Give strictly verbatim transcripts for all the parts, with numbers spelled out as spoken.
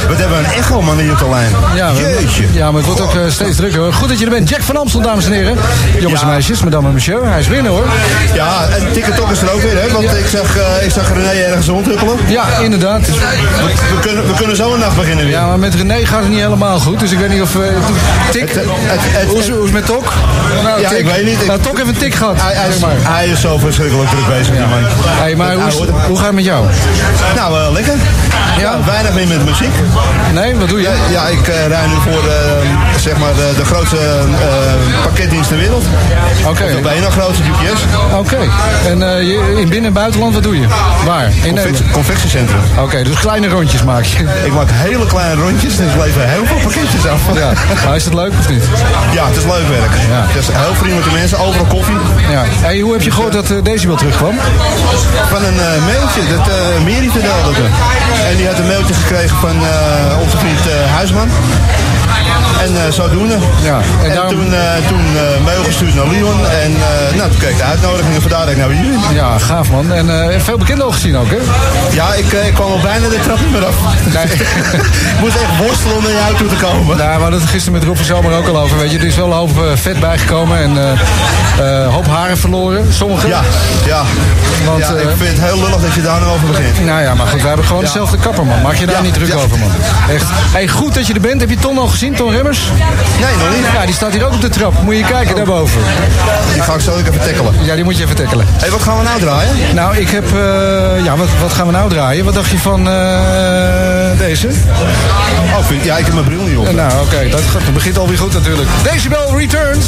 Wat hebben we een echo, man, hier op de lijn. Ja, Jeetje. Ja, maar het wordt ook uh, steeds drukker. Goed dat je er bent. Jack van Amstel, dames en heren. Jongens ja. en meisjes, madame en monsieur. Hij is binnen, hoor. Ja, en TikTok is er ook weer, hè. Want ja. ik, zag, uh, ik zag René ergens rondhuppelen. Ja, inderdaad. Dus we, we, kunnen, we kunnen zo een nacht beginnen weer. Ja, maar met René gaat het niet helemaal goed. Dus ik weet niet of... Uh, tik? Het, het, het, het, hoe, is, hoe is het met Tok? Nou, ja, tik. ik weet niet. Ik, nou, Tok heeft een tik gehad. Hij, hij, is, hij is zo verschrikkelijk druk bezig, ja. man. Hey, maar hoe, is, hoe gaat het met jou? Nou, uh, lekker. Ja? Ja, weinig meer met muziek. Nee, wat doe je? Ja, ja ik uh, rij nu voor uh, zeg maar de, de grootste uh, pakketdienst ter wereld. Oké. Okay. De bijna grootste G P S. Oké. Okay. En uh, je, in binnen- en buitenland, wat doe je? Waar? In Confectie, convectiecentrum. Oké, okay, dus kleine rondjes maak je. Ik maak hele kleine rondjes, dus ik leveren heel veel pakketjes af. Ja. Maar is het leuk of niet? Ja, het is leuk werk. Ja. Het is heel vriendelijke mensen, overal koffie. Ja. Hey, hoe heb je gehoord dat uh, Decibel terugkwam? Van een uh, mailtje, dat uh, Meri vertelde het. En die had een mailtje gekregen van uh, onze vriend uh, Huisman. En uh, zodoende. Ja, en, en daarom... toen, uh, toen uh, mail gestuurd naar Leon. En uh, nou, toen kreeg ik de uitnodiging en vandaar dat ik naar jullie. Ja, gaaf man. En uh, veel bekenden al gezien ook, hè? Ja, ik, uh, ik kwam al bijna de trap niet meer af. Nee. Ik moest echt worstelen om naar jou toe te komen. Nou, we hadden het gisteren met Rob van Zomer ook al over. Weet je, er is wel een hoop uh, vet bijgekomen en een uh, uh, hoop haren verloren. Sommige. Ja, ja. Want, ja, uh, ik vind het heel lullig dat je daar nou over begint. Nou ja, maar goed, we hebben gewoon ja. dezelfde kapper, man. Maak je daar ja, niet druk ja. over, man. Echt. Hey, goed dat je er bent. Heb je Ton al gezien, Ton Remmers? Nee, nog niet. Ja, die staat hier ook op de trap. Moet je kijken, oh. daarboven. Die ga ik zo even tackelen. Ja, die moet je even tackelen. Hé, hey, wat gaan we nou draaien? Nou, ik heb... Uh, ja, wat, wat gaan we nou draaien? Wat dacht je van uh, deze? Oh, vind, ja, ik heb mijn bril niet op. Uh, nou, oké. Okay, dat, dat begint alweer goed natuurlijk. Decibel Returns.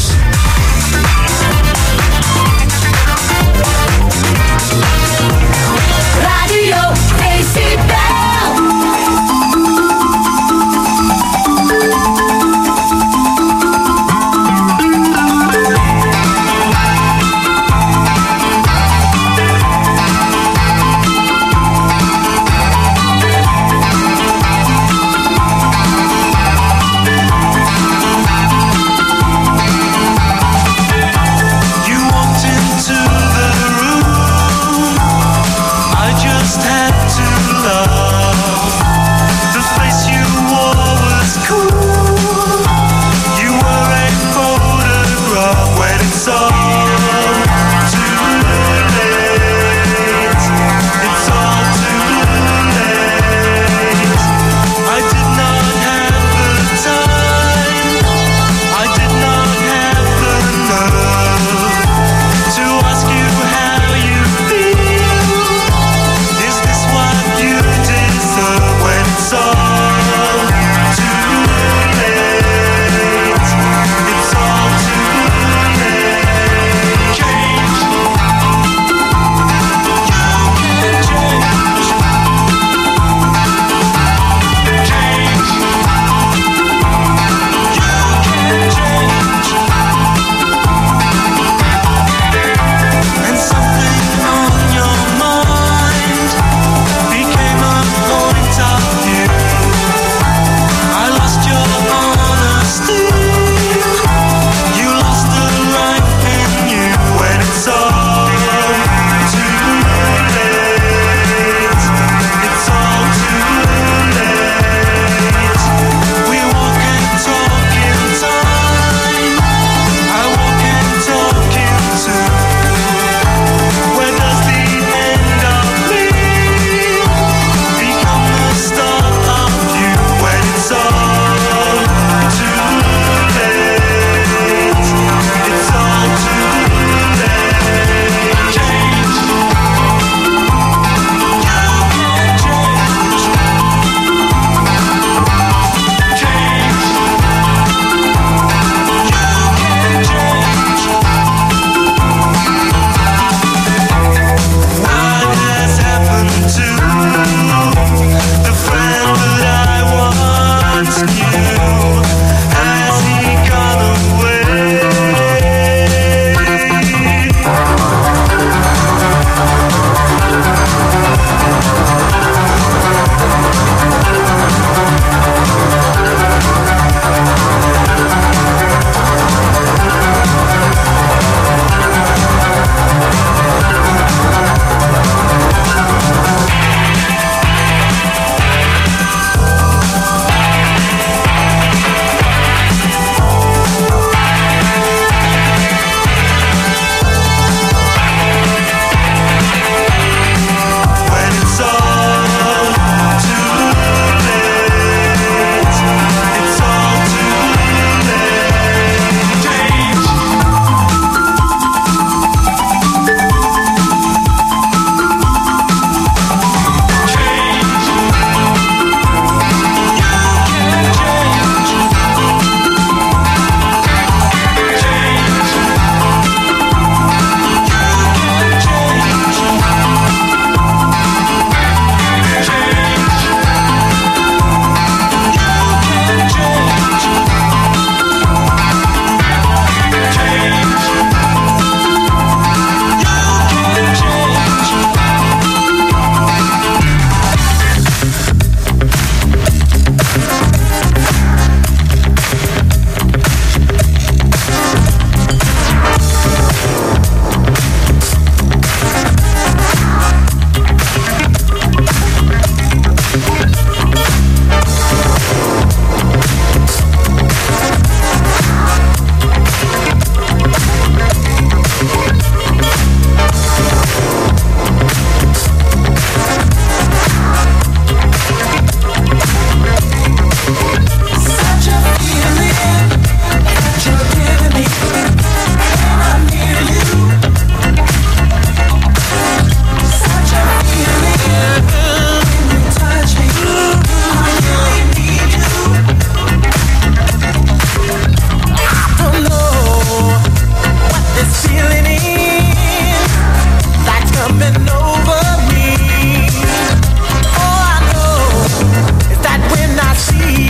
Radio Decibel. Had to love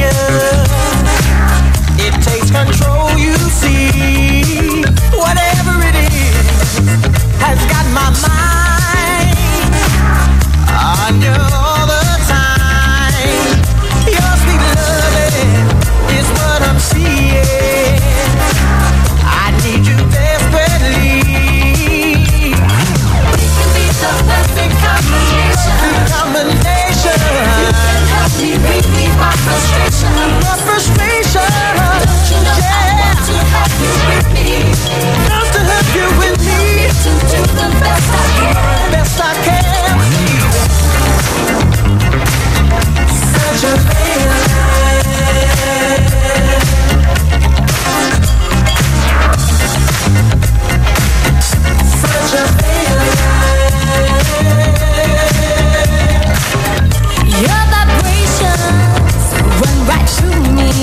you. It takes control, you see. Whatever it is has got my mind on you all the time. Your sweet loving is what I'm seeing. I need you desperately. We can be the perfect combination. Combination. You can help me relieve my frustration. My frustration. Don't you know yeah. I want to have you with me? Love to have you with me. To do the best I can. Best I can. Such a feeling. Such a feeling. Your vibrations run right through me,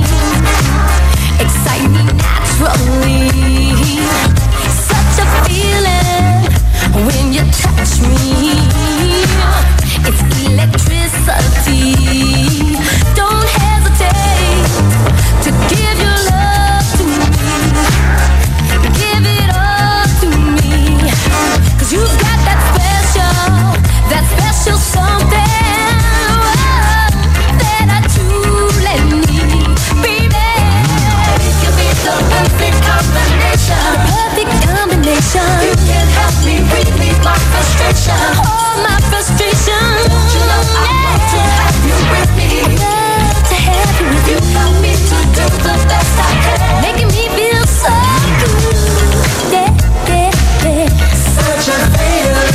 excite me naturally. Such a feeling when you touch me. It's electricity. Don't hesitate to give your love to me. Give it all to me. 'Cause you've got that special, that special something that I truly need, baby. We can be the perfect combination. Perfect combination. You can help me relieve my frustration. All my frustration. Don't you know I want to have you with me? Love to have you with You me. help me to do the best I can. Making me feel so good. Yeah, yeah, yeah. Such a feeling.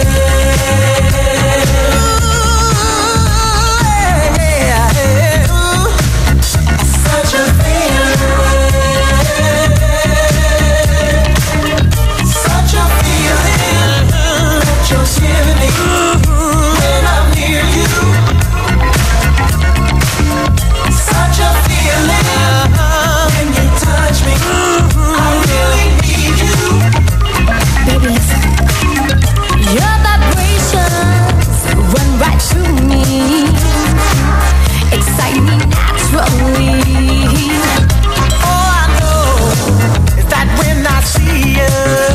Such a feeling. Such a feeling that you're giving me when I'm near you. Such a feeling when you touch me. I really need you. Baby, listen. Your vibrations run right through me, excite me naturally. All I know is that when I see you,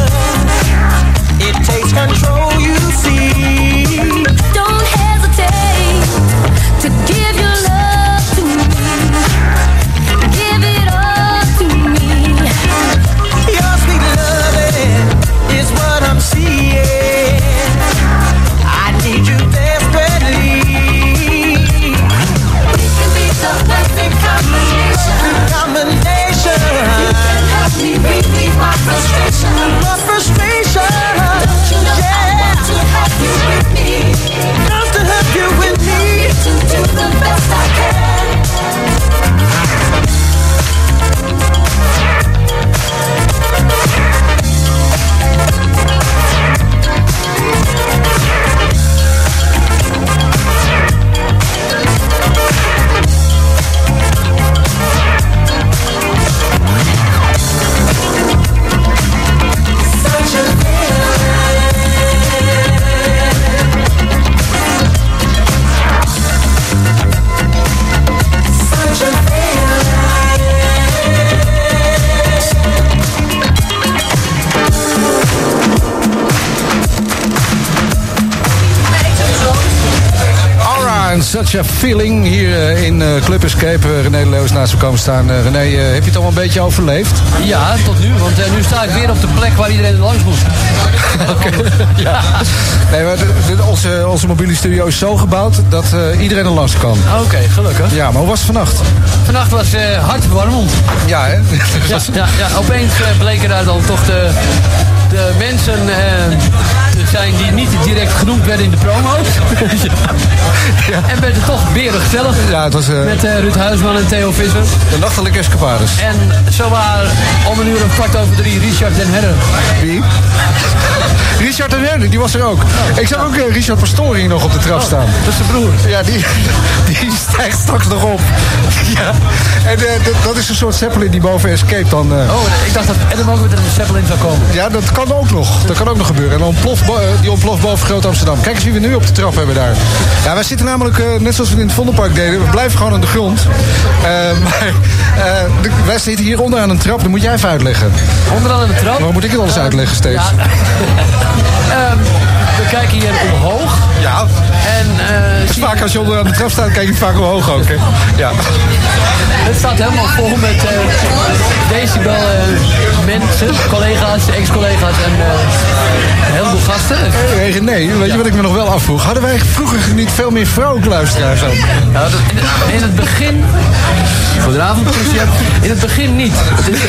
it takes control, you see. Don't hesitate to give your love to me. Give it all to me. Your sweet loving is what I'm seeing. I need you desperately. We can be the perfect combination. Combination. You can help me relieve my frustration. My frustration. Don't you know I want to have you with me? Love to have you with me. To do the best I can. Such a feeling. Such a Alright, such a feeling hier uh, in uh, Club Escape. Uh, René Leeuws naast me komen staan. Uh, René, uh, heb je het al een beetje overleefd? Ja, tot nu. Want uh, nu sta ik weer op de plek waar iedereen langs moet. Oké. Ja. Nee, maar de, de, onze, onze mobiele studio is zo gebouwd dat uh, iedereen er langs kan. Oké, okay, gelukkig. Ja, maar hoe was het vannacht? Vannacht was uh, hartverwarmend. Ja, hè? Ja, ja, ja, opeens uh, bleken daar dan toch de, de mensen uh, te zijn die niet direct genoemd werden in de promo's. Ja. En werd het toch berig gezellig. Ja, het was... Uh, met uh, Ruud Huisman en Theo Visser. De nachtelijke escapades. En zowaar om een uur of kwart over drie Richard den Herre. Wie? Richard den Herre, die was er ook. Oh, ik zag ook uh, Richard Pastoring nog op de trap oh, staan. Dat is zijn broer. Ja, die, die stijgt straks nog op. Ja. En uh, d- dat is een soort Zeppelin die boven Escape dan... Uh... Oh, ik dacht dat Adam ook met een Zeppelin zou komen. Ja, dat kan ook nog. Dat kan ook nog gebeuren. En dan ploft uh, die ontploft boven Groot Amsterdam. Kijk eens wie we nu op de trap hebben daar. Ja, wij zitten namelijk, uh, net zoals we in het Vondelpark deden, we blijven gewoon aan de grond. Uh, maar uh, de, wij zitten hier onder aan een trap, dat moet jij even uitleggen. Onderaan aan de trap? Waarom moet ik het alles uitleggen steeds? Ja. um, we kijken hier omhoog. Ja. En, uh, dus vaak als je onder aan de trap staat, kijk je vaak omhoog ook. Hè? Ja. Het staat helemaal vol met uh, decibel uh, mensen, collega's, ex-collega's en uh, een heleboel gasten. Hey, René, weet je wat ik me nog wel afvroeg? Hadden wij vroeger niet veel meer vrouwelijke luisteraars ook? Ja, dat, in, in het begin, goedenavond, in het begin niet. Het is, uh,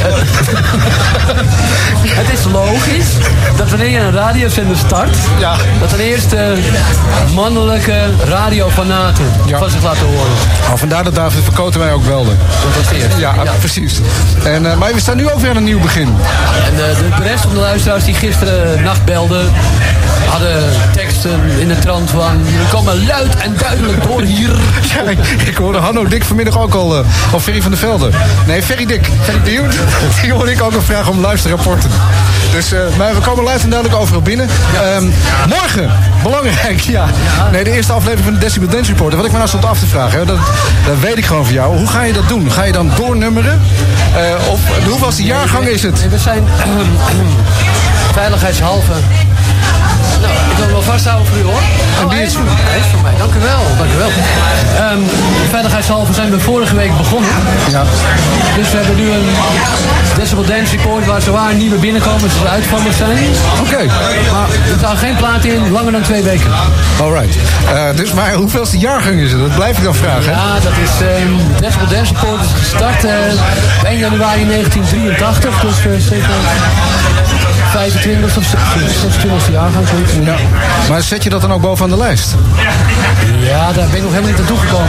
het is logisch dat wanneer je een radiozender start, ja. dat ten eerste mannelijke radiofanaten ja. van zich laten horen. Oh, vandaar dat David van Kotenwij ook belde. Dat was de eerste. Ja, ja. precies. En, uh, maar we staan nu ook weer aan een nieuw begin. En uh, de, de rest van de luisteraars die gisteren nacht belden, hadden teksten in de trant van: we komen luid en duidelijk door hier. Ja, ik, ik hoorde Hanno Dik vanmiddag ook al, uh, of Ferry van der Velde. Nee, Ferry Dik. Die, die hoorde ik ook al vragen om luisterrapporten. Dus, uh, maar we komen luid en duidelijk overal binnen. Ja. Um, morgen, belangrijk, ja. Nee, de eerste aflevering van de Decibel Dance Report. Wat ik me nou stond af te vragen, hè, dat, dat weet ik gewoon van jou. Hoe ga je dat doen? Ga je dan doornummeren? Uh, of de hoeveelste jaargang is het? We zijn uh, veiligheidshalve. Nou, ik wil hem wel vasthouden voor u, hoor. En die is voor Hij is voor mij, dank u wel. Dank u wel. Um, veiligheidshalve zijn we vorige week begonnen. Ja. Dus we hebben nu een Decibel Dance Report waar zowaar nieuwe binnenkomers uitvallers zijn. Oké. Okay. Maar er staan geen platen in, langer dan twee weken. Alright. Uh, dus maar hoeveelste jaargang is het? Dat blijf ik dan vragen. Ja, dat is um, de Decibel Dance Report is gestart uh, op één januari negentien drieëntachtig. Dus uh, zeker vijfentwintigste of zesentwintigste jaargang. Ja. Maar zet je dat dan ook bovenaan de lijst? Ja, daar ben ik nog helemaal niet aan toegekomen.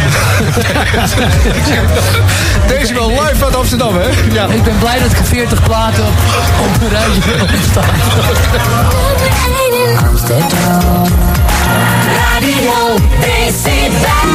Deze wel live uit Amsterdam, hè? Ja. Ik ben blij dat ik veertig platen op, op een rijtje heb staan. Amsterdam. Radio Decibel.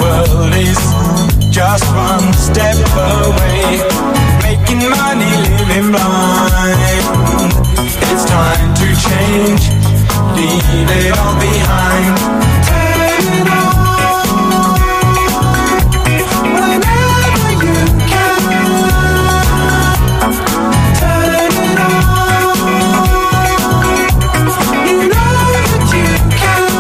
world is just one step away. Making money, living blind. It's time to change, leave it all behind. Turn it on, whenever you can. Turn it on, you know that you can.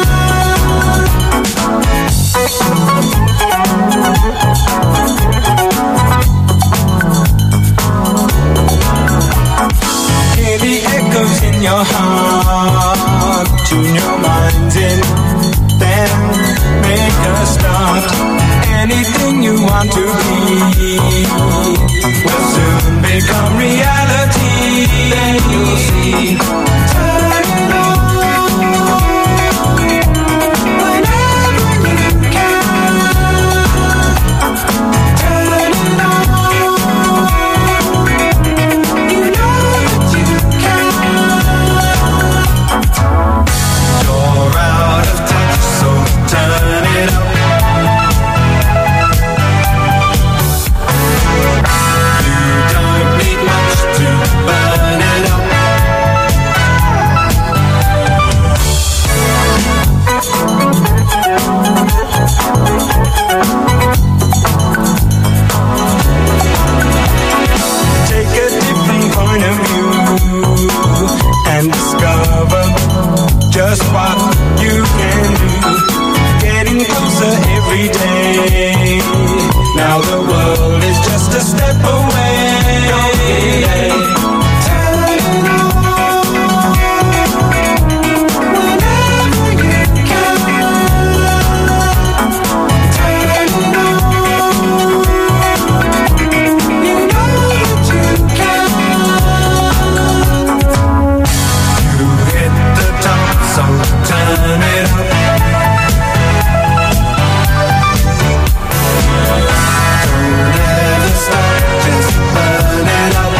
Hear the echoes in your heart, tune your minds in, then make a start. Anything you want to be will soon become reality. Then you'll see. Turn it on, whenever you can. Turn it on, you know that you can. You're out of touch, so turn it up. You don't need much to burn it up. Take a different point of view and discover just what you can do. Getting closer every day. Now the world is just a step away. Don't delay. Turn it on, whenever you can. Turn it on, you know that you can. You hit the top, so turn it up. Don't ever stop, just burn it up.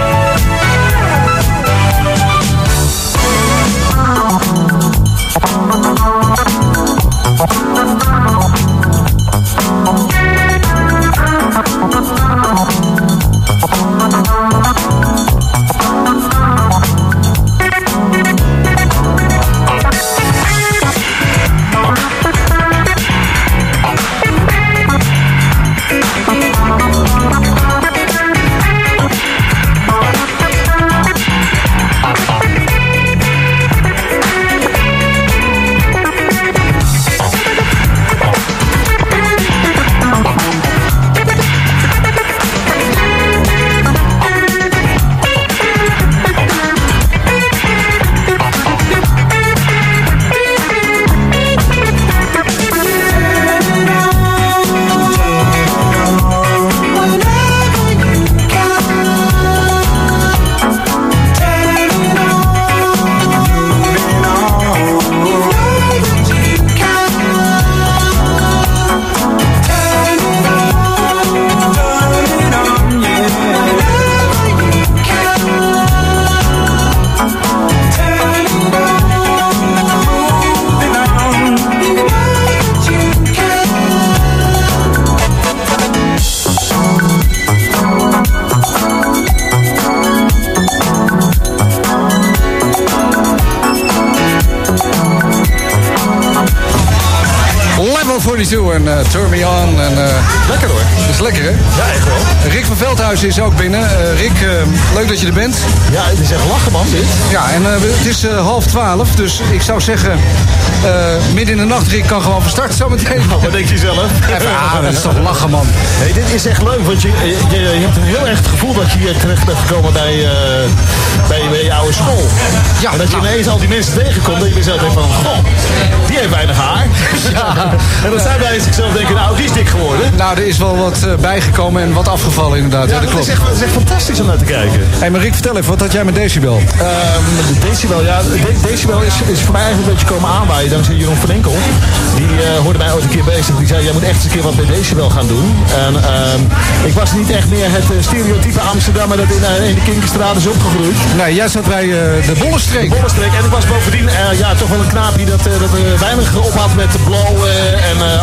tweeënveertig en uh, Turn Me On. En, uh, lekker hoor. Dat is lekker hè? Ja, echt wel. Rick van Veldhuizen is ook binnen. Uh, Rick, uh, leuk dat je er bent. Ja, het is echt lachen man dit. Ja, en uh, het is uh, half twaalf, dus ik zou zeggen... Uh, midden in de nacht, Rick kan gewoon van start zometeen. Oh, wat denk je zelf? Even, ah, dat is toch lachen man. Hey, dit is echt leuk, want je, je, je hebt een heel erg het gevoel dat je hier terecht bent gekomen bij, uh, bij, bij je oude school. Ja, en dat je nou. ineens al die mensen tegenkomt dat je jezelf denkt van, goh, die heeft weinig haar. Ja. En dan zijn wij zichzelf denken, nou, die is dik geworden. Nou, er is wel wat uh, bijgekomen en wat afgevallen inderdaad. Ja, Ja, dat dat, klopt. is echt, dat is echt fantastisch om naar te kijken. Hé, hey, maar Rick, vertel even, wat had jij met Decibel? Um, Decibel, ja, De- Decibel is, is voor mij eigenlijk een beetje komen aanwaaien dankzij Jeroen van Enkel. Die uh, hoorde mij ooit een keer bezig. Die zei, jij moet echt eens een keer wat bij Decibel gaan doen. En um, ik was niet echt meer het uh, stereotype Amsterdammer dat in, uh, in de Kinkerstraat is opgegroeid. Nee, jij zat bij uh, de Bollenstreek. Bollenstreek. En ik was bovendien uh, ja, toch wel een knaapje dat, uh, dat uh, weinig op had met blowen en uh,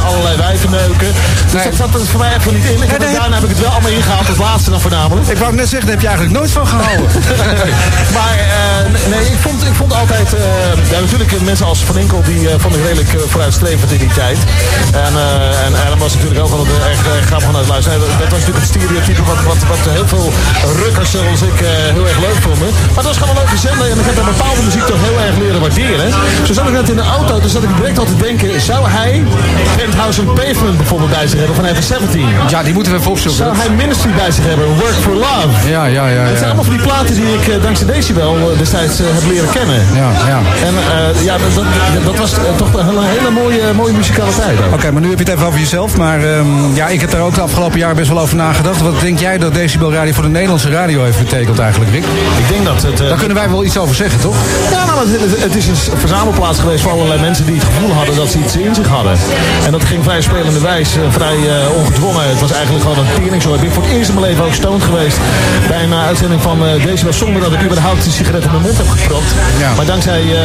allerlei wijven neuken. Dus Nee. dat zat er voor mij even niet in. Ik heb nee. het- daarna heb ik het wel allemaal ingehaald, als laatste dan voornamelijk. Ik wou net zeggen, daar heb je eigenlijk nooit van gehouden. Maar eh, nee, ik vond, ik vond altijd... eh, ja, natuurlijk eh, mensen als Van Inkel, die eh, vond ik redelijk eh, vooruitstrevend in die tijd. En, eh en Adam was natuurlijk ook wel erg, erg grappig vanuit luisteren. Dat, dat was natuurlijk het stereotype wat, wat, wat heel veel rukkers zoals ik eh, heel erg leuk vonden. Maar dat was gewoon een leuke zender en ik heb daar bepaalde muziek toch heel erg leren waarderen. Zo zat ik net in de auto, dus zat ik direct al te denken, zou hij Penthouse and Pavement bijvoorbeeld bij zich hebben van Ever zeventien? Ja, die moeten we even opzoeken. Zou hij Ministry bij zich hebben, Work for Love? Ja, ja, ja. Het zijn ja. allemaal van die platen die ik eh, dankzij Decibel eh, destijds eh, heb leren kennen. Ja, ja. En eh, ja, dat, dat, dat was eh, toch een hele, hele mooie, mooie muzikaliteit. ook. Oké, maar nu heb je het even over jezelf. Maar ehm, ja, ik heb daar ook de afgelopen jaar best wel over nagedacht. Wat denk jij dat Decibel Radio voor de Nederlandse radio heeft betekend eigenlijk, Rick? Ik denk dat het... eh, Daar kunnen wij wel iets over zeggen, toch? Ja, nou, het, het- het is een verzamelplaats geweest voor allerlei mensen die het gevoel hadden dat ze iets in zich hadden. En dat ging vrij spelende wijs, eh, vrij eh, ongedwongen. Het was eigenlijk gewoon een teringzooi. Ik ben voor het eerst in mijn leven ook stoned geweest bij een uh, uitzending van uh, Decibel, zonder dat ik überhaupt een sigaret in mijn mond heb gepropt. Ja. Maar dankzij uh,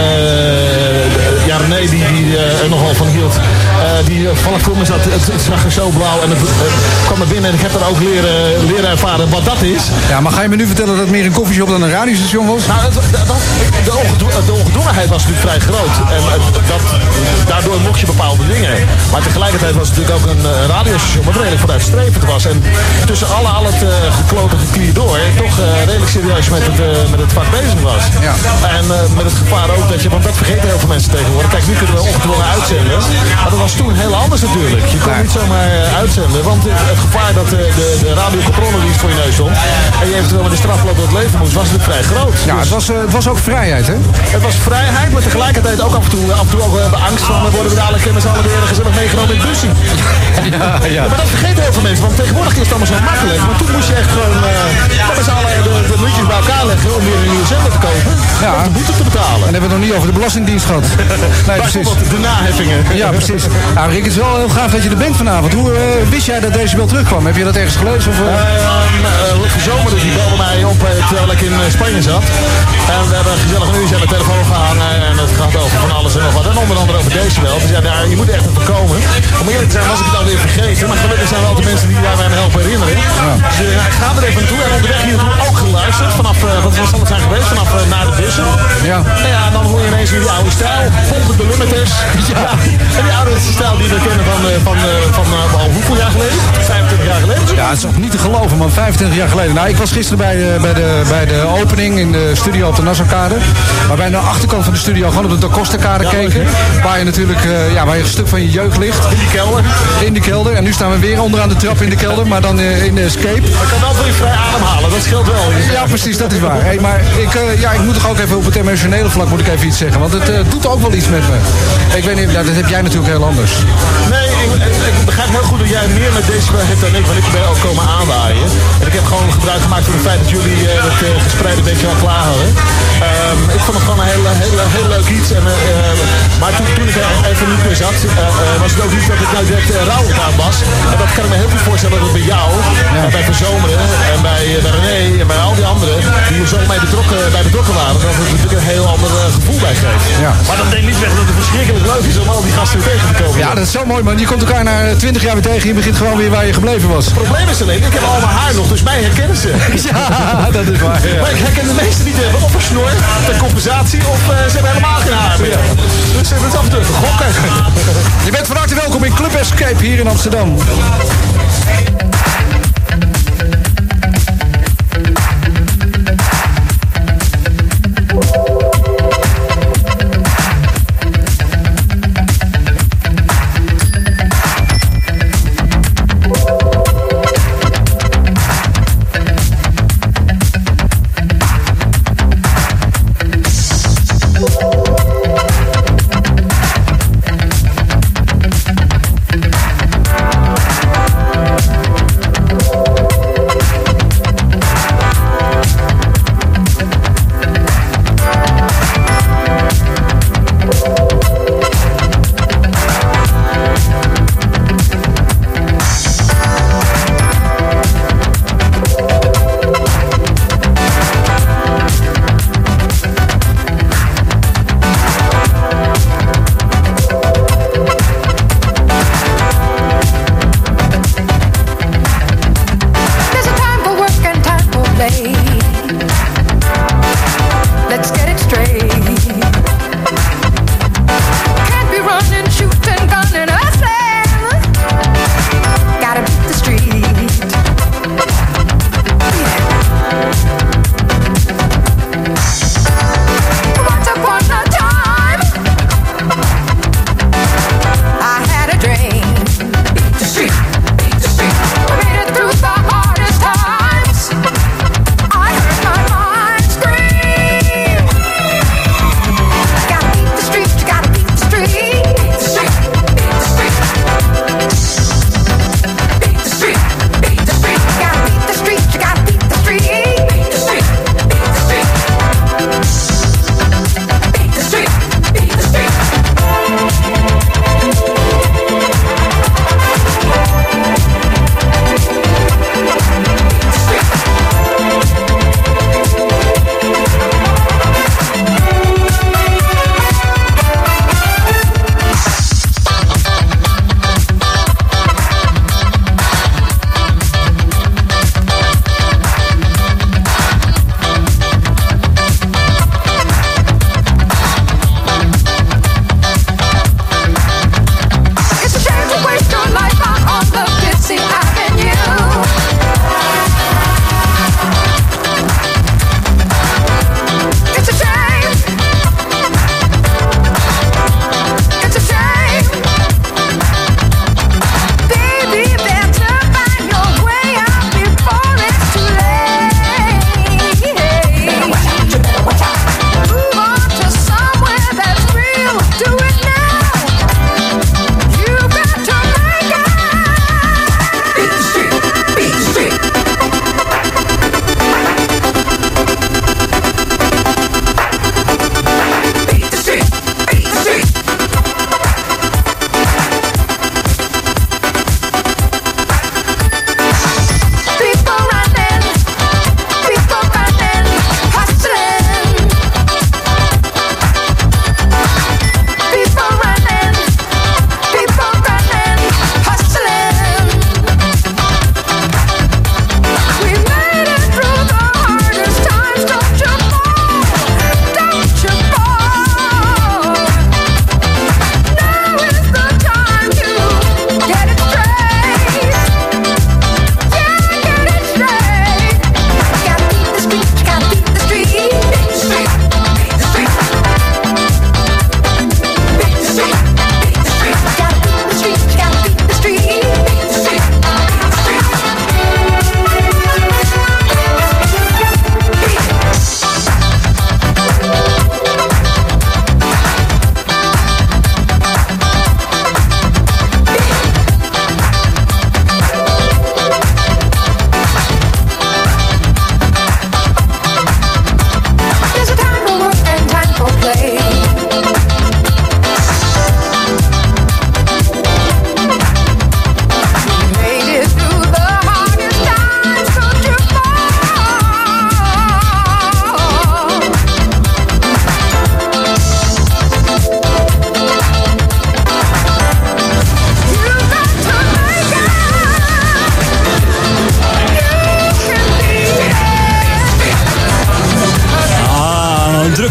ja, René, die, die uh, er nogal van hield, uh, die uh, vanaf voor me zat, het, het zag er zo blauw en het uh, kwam naar binnen en ik heb daar ook leren, leren ervaren wat dat is. Ja, maar ga je me nu vertellen dat het meer een koffieshop dan een radiostation was? Nou, het, dat, de, ongedwo- de ongedwongenheid was natuurlijk vrij groot. En het, dat, daardoor mocht je bepaalde dingen. Maar tegelijkertijd was het natuurlijk ook een uh, radiostation wat redelijk vooruitstrevend was. En tussen alle, al het uh, geklote geklier door toch uh, redelijk serieus met het, uh, met het vak bezig was. Ja. En uh, met het gevaar ook dat je, want dat vergeten heel veel mensen tegenwoordig. Kijk, nu kunnen we ongedwongen uitzenden. Maar dat was toen heel anders natuurlijk. Je kon Nee. niet zomaar uh, uitzenden. Want het, het gevaar dat uh, de, de radiocontroledienst voor je neus stond. En je eventueel met de strafloop door het leven moest, was natuurlijk vrij groot. Ja, Dus- het was, eh, het was ook vrijheid, hè? het was vrijheid, maar tegelijkertijd ook af en toe, af en toe ook uh, de angst van, uh, worden we dadelijk met z'n allen weer gezellig meegenomen in het busje. Ja, ja. Maar dat vergeten heel veel mensen, want tegenwoordig is het allemaal zo makkelijk. Maar toen moest je echt gewoon uh, met z'n allen de, de liedjes bij elkaar leggen om weer een nieuwe zender te kopen. Ja. Om de boete te betalen. En hebben we het nog niet over de Belastingdienst gehad. Nee, precies. Bijvoorbeeld de naheffingen. Ja, precies. Nou, Rick, het is wel heel gaaf dat je er bent vanavond. Hoe eh, wist jij dat Decibel terugkwam? Heb je dat ergens gelezen? Of, eh? Uh, uh, Zomer dus, die belde mij op uh, terwijl ik in uh, Spanje zat. En we hebben gezellig een uurtje aan de telefoon gehangen. En het gaat over van alles en nog wat. En onder andere over Decibel. Dus ja, daar, je moet er echt even komen. Om eerlijk te zijn was ik het alweer vergeten. Maar gelukkig zijn er altijd mensen die daar mij aan helpen herinneren. Dus uh, ik ga er even naartoe. En onderweg hier naartoe ook geluisterd. Vanaf, uh, wat zal het zijn geweest? Vanaf uh, naar de bussen. Ja. En ja, dan hoor je ineens weer die oude stijl. Pompen de Limiters. Ja. En die oude stijl die we kennen van, uh, van, uh, van uh, al hoeveel jaar geleden? vijfentwintig jaar geleden. Ja, het is ook niet te geloven, man. vijfentwintig jaar geleden. Nou, ik was gisteren bij de, bij de, bij de opening in de studio op de Nassaukade. Waar wij naar de achterkant van de studio gewoon op de Da Costa-kade Ja, keken. oké. Waar je natuurlijk, uh, ja, waar je een stuk van je jeugd ligt. In die kelder. In de kelder. En nu staan we weer onderaan de trap in de kelder. Maar dan uh, in de escape. Ik kan wel weer vrij ademhalen, dat scheelt wel. Ja, precies, dat is waar. Hey, maar ik, uh, ja, ik moet toch ook even op het emotionele vlak moet ik even iets zeggen. Want het uh, doet ook wel iets met me. Ik weet niet, nou, dat heb jij natuurlijk heel anders. Nee, ik, ik, ik begrijp heel goed dat jij meer met Decibel hebt dan ik, want ik ben ook komen aanwaaien. En ik heb gewoon gebruik gemaakt van het feit dat jullie uh, het uh, gespreid een beetje al klaar hadden. Um, ik vond het gewoon een heel, heel, heel leuk iets. En, uh, uh, maar toen, toen ik er even niet meer zat, uh, uh, was het ook niet dat ik nou direct uh, rauw op aan was. En dat kan ik me heel goed voorstellen dat het bij jou, ja. en bij Verzomeren, en bij, uh, bij René, en bij al die anderen, die er zo mee betrokken, bij betrokken waren, dat het natuurlijk een heel ander uh, gevoel bij geeft. Ja. Maar dat neemt niet weg dat het verschrikkelijk leuk is om al die gasten weer tegen te komen. Ja, dat is zo mooi, man. Je komt elkaar na twintig jaar weer tegen. Je begint gewoon weer waar je gebleven was. Het probleem is alleen, ik heb al mijn haar nog, dus mij herkennen ze. Ja, dat is waar. Ja. Maar ik herken de meeste niet hebben. Of een snor, ter compensatie, of uh, ze hebben helemaal geen haar meer. Dus uh, dat is af en toe even gokken. Je bent van harte welkom in Club Escape hier in Amsterdam.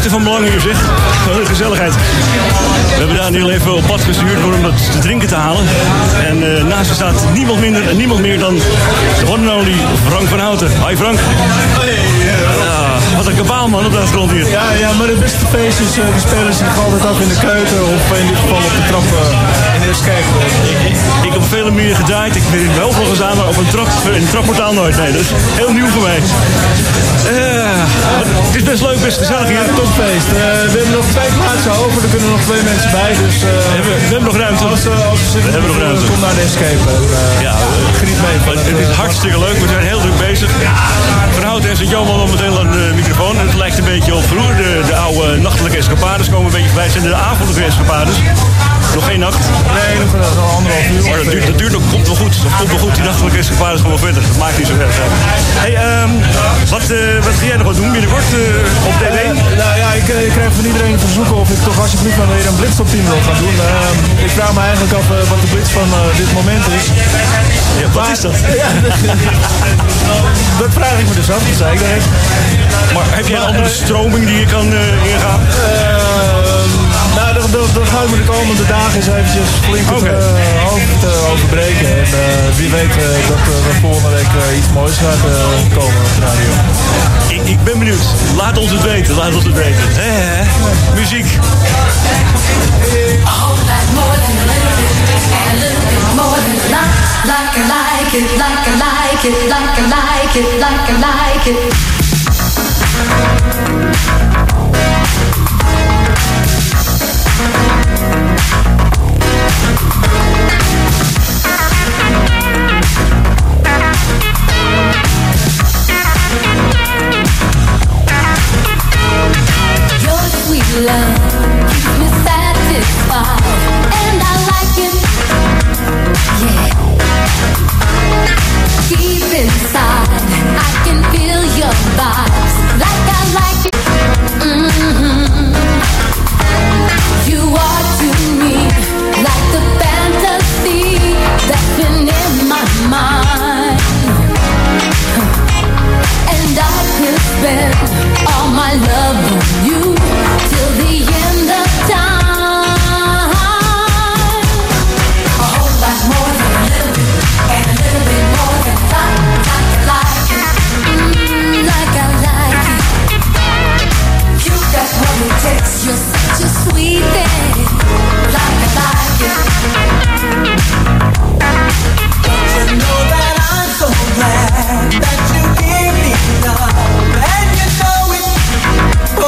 drukte van belang hier, zeg. Wat een gezelligheid. We hebben Daniel even op pad gestuurd om wat te drinken te halen. En uh, naast hem staat niemand minder en niemand meer dan de one and only Frank van Houten. Hi Frank. Hey, uh, ja, wat een kabaal man op de achtergrond hier. Ja, ja, maar de beste feestjes uh, die spelen zich altijd af in de keuken of in dit geval op de trap uh, in de escape. Ik, ik, ik heb op vele manieren gedraaid. Ik ben wel veel gedaan, maar op een, trap, een trapportaal nooit. Nee, dat is heel nieuw voor mij. Uh, het is best leuk, best gezellig hier. Ja, topfeest. Uh, we hebben nog twee plaatsen over, er kunnen nog twee mensen bij. Dus, uh, we, hebben, we hebben nog ruimte. Als, uh, als we hebben nog ruimte. Kom naar de escape. En, uh, ja, uh, geniet mee. Van het, het is hartstikke leuk, we zijn heel druk bezig. Van Houten en Sint-Johan momenteel aan de microfoon. Het lijkt een beetje op vroeger. De, de oude nachtelijke escapades komen een beetje voorbij. Het zijn de avondelijke escapades. Nog geen nacht. Nee, nog wel anderhalf uur. Maar dat duurt, dat duurt nog, komt wel goed. Dat komt wel goed. Die nachtelijke escapades gewoon verder. Dat maakt niet zo erg uit. Hey, um, wat, uh, wat ga jij nog wat doen binnenkort uh, op T V? Uh, nou ja, ik, ik krijg van iedereen een verzoek of ik toch alsjeblieft maar weer een Blitztop team wil gaan doen. Uh, ik vraag me eigenlijk af uh, wat de blitz van uh, dit moment is. Ja, wat maar, is dat? Ja, dat vraag ik me dus af, dat zei ik direct. Maar heb jij een andere uh, stroming die je kan uh, ingaan? Uh, nou, daar, daar, daar gaan we de komende dagen eens eventjes flink het okay. uh, hoofd uh, overbreken. En uh, wie weet uh, dat uh, we volgende week uh, iets moois gaat uh, komen op de radio. Ik, ik ben benieuwd. Laat ons het weten, laat ons het weten. He, he. Muziek. Like I like it, like I like it, like I like it, like I like it. Your sweet love keeps me satisfied, and I like it. Yeah. Deep inside, I can feel your vibes, like I like it. Mm-hmm. You are to me like the fantasy that's been in my mind, and I could spend all my love on you till the end of time. A whole lot more than a little bit, and a little bit more than like, like I like it, mm, like I like it. You got what it takes, you're such a sweet thing, like I like it. Don't you know that I'm so glad that you give me love, and you know it.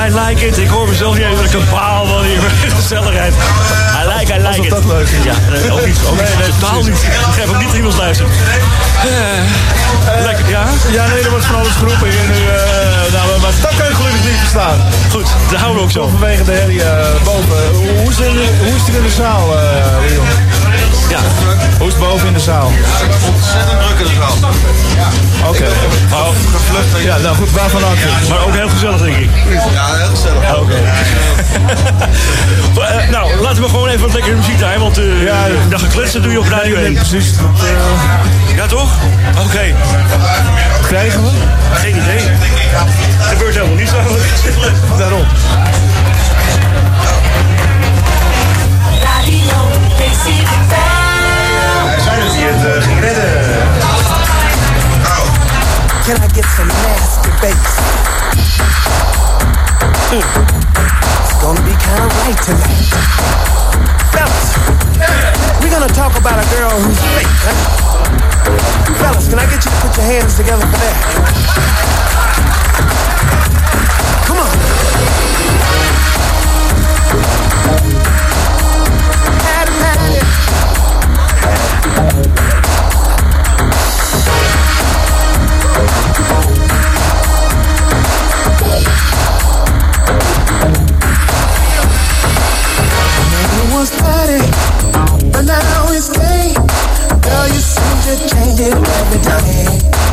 I like it. Ik hoor mezelf niet even een kabaal van hier. Gezelligheid. I like, I like it. Dat leuk is. Ja, uh, ook niet. Ook Nee, niet. nee, Totaal niet. Ik geef ook niet iemands luisteren. Uh, lekker, ja? Ja, nee, er wordt van alles geroepen hier nu. Uh, nou, maar dat kan je gelukkig niet verstaan. Goed, daar houden we ook zo. Vanwege de herrie uh, boven. Hoe, hoe, is het, hoe is het in de zaal, uh, Leon? Ja. Hoe is het boven in de zaal? Ontzettend druk in de zaal. Oké. Okay. Oh, gevlucht. Ja, nou goed, waarvan ook. Maar ook heel gezellig, denk ik. Ja, heel gezellig. Ja, oké. Okay. uh, nou, laten we gewoon even wat lekkere muziek draaien, want uh, ja, dat gekletsen doe je op Radio één. Precies. Dat, uh... Ja, toch? Oké. Okay. Krijgen we? Geen idee. Er gebeurt helemaal niets eigenlijk. Daarom. Radio Decibel. Wij zijn het die het uh, ging redden. Can I get some nasty bass? Mm. It's gonna be kind of right tonight. Fellas, we're gonna talk about a girl who's fake, huh? Fellas, can I get you to put your hands together for that? Come on. Patty, patty. It was Patty, but now it's gay. Girl, you seem to change it every day.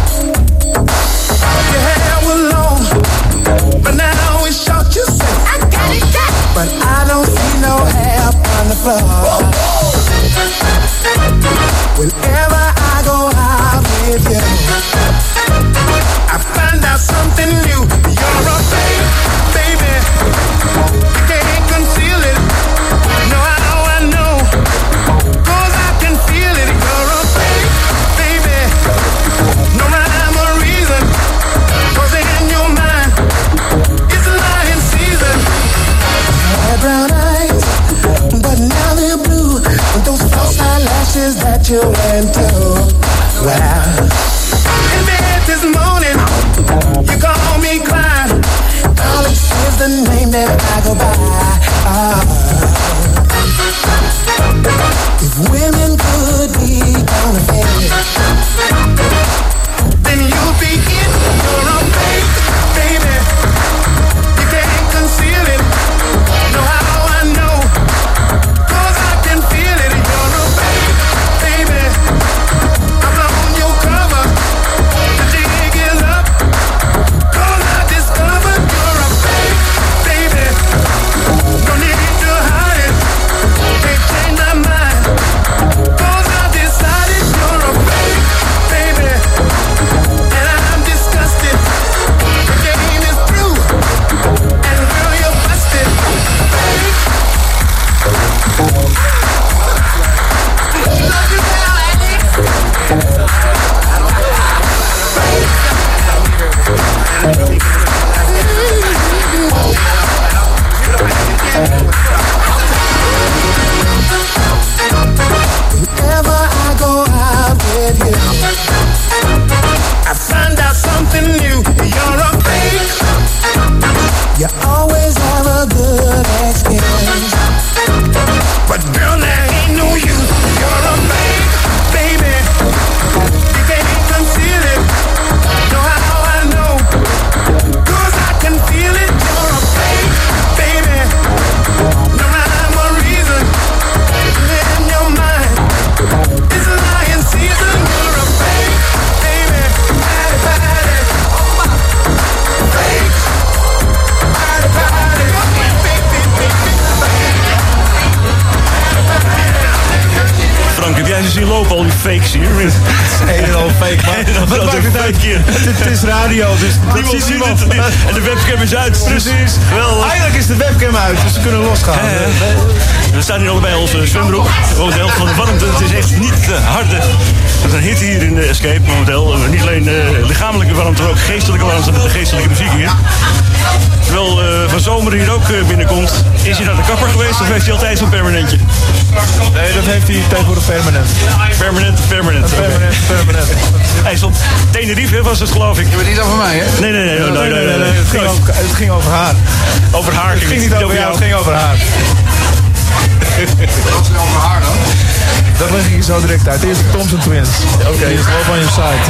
Your hair was long, but now it's short. You say I got it, got it. But I don't see no hair on the floor. Whenever I go out with you, I find out something new. You're a babe, baby. You can't conceal it. Know how I know, 'cause I can feel it. You're a babe, baby. No rhyme or reason, 'cause in your mind, it's lying season. I had brown eyes, but now they're blue. With those false eyelashes that you went to. Wow. In bed this morning, you call me Clyde. Alex is the name that I go by. Ah. If women could be counterfeit, then you'll be it. You're a fake, baby. You can't conceal it. Know how I know, 'cause I can feel it. You're a fake, baby. I've blown your cover. The jig is up, 'cause I discovered you're a fake, baby. No need to hide it. Can't change my mind, 'cause I decided you're a fake, baby. And I'm disgusted. The game is through, and girl, you're busted. Fake. Love you now, whenever I go out with you, I find out something new. You're a fake. You always have a good excuse, but girl, there ain't no you. You're a fake, baby. You can't conceal it. Know how I know, 'cause I can feel it. You're a fake, baby. No rhyme or reason, in your mind, it's lying season. You're a fake, baby. Patty, patty. Fake. Patty, patty. Fake, fake, fake, Frank, heb jij ze zien lopen, al die fakes hier? Een en al fake, maar wat maakt het uit? Het is radio, dus dat ziet niemand. En de webcam is uit. Precies. Wel, Eigenlijk is de webcam uit, dus we kunnen losgaan. He, he. We staan hier allebei onze zwembroek. Gewoon de helft van de warmte. Het is echt niet te harde. Het is een hit hier in de Escape momenteel. Niet alleen uh, lichamelijke warmte, maar ook geestelijke warmte met de geestelijke muziek hier. Terwijl uh, Van Zomer hier ook uh, binnenkomt. Is hij naar de kapper geweest of heeft hij altijd zo'n permanentje? Nee, dat heeft hij tegenwoordig permanent. Permanent, permanent. Permanent, permanent. Hij is op Tenerife, was het geloof ik. Je bent niet over mij, hè? Nee, nee, nee. nee, nee, nee, nee, nee. Het, ging over, het ging over haar. Over haar het ging ging niet over jou, het ging over haar. Wat is er over haar dan? Dat leg ik je zo direct uit. Eerst de Thompson Twins. Oké, okay, is wel van je site.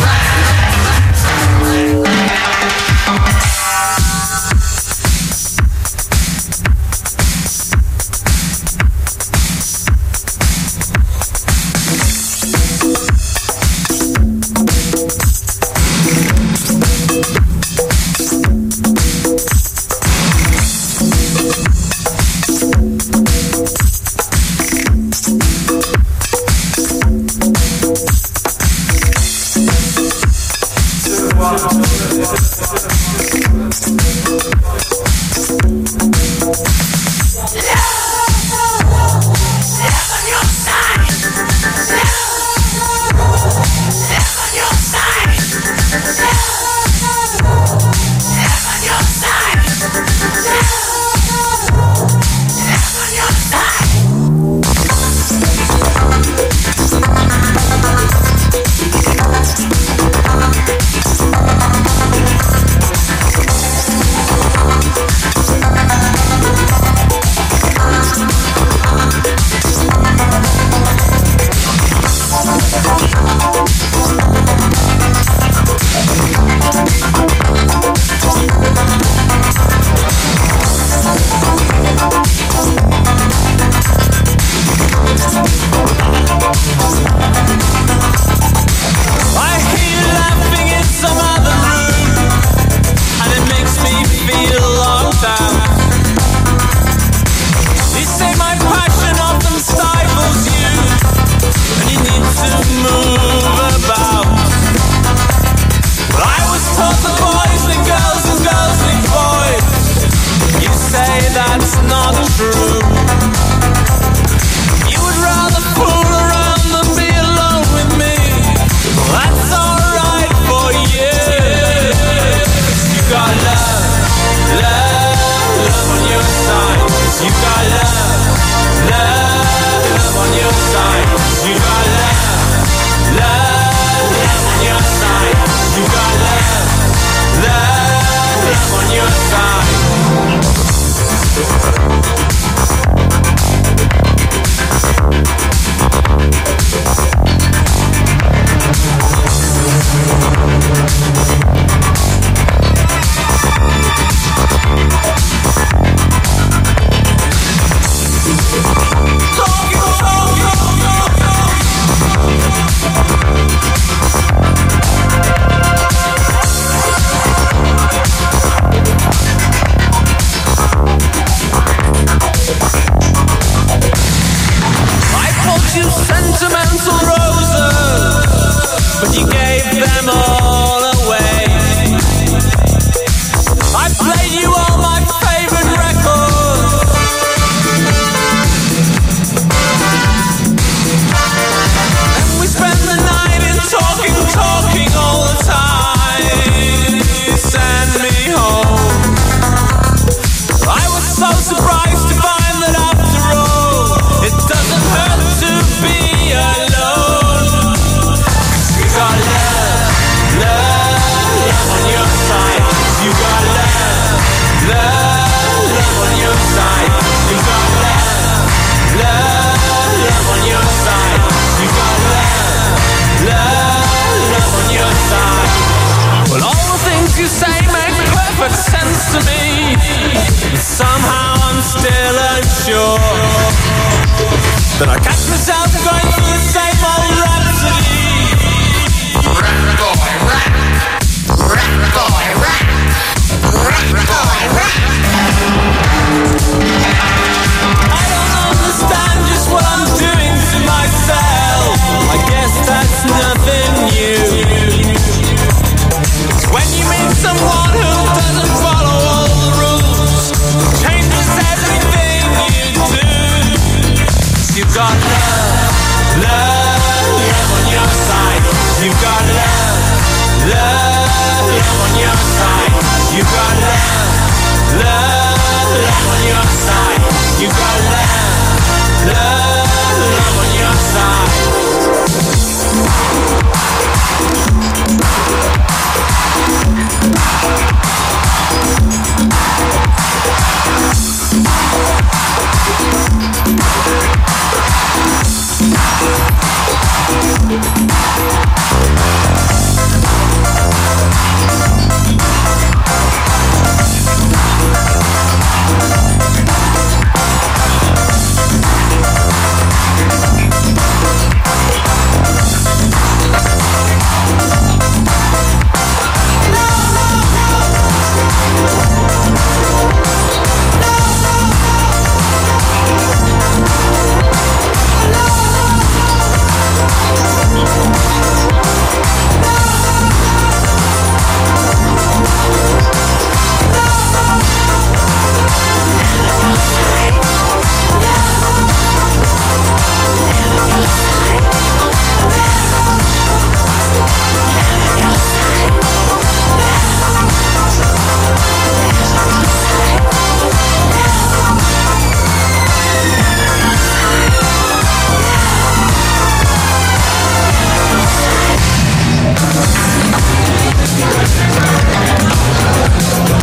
love, love on your side. You got love, love, love on your side.